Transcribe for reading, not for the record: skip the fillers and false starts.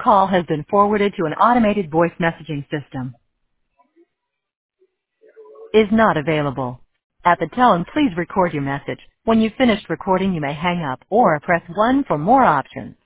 call has been forwarded to an automated voice messaging system. Is not available. At the tone, please record your message. When you've finished recording, you may hang up or press 1 for more options.